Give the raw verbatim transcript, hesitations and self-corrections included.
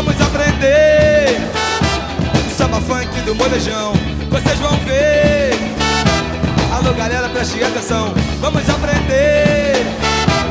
vamos aprender samba funk do molejão, vocês vão ver. Alô galera, preste atenção, vamos aprender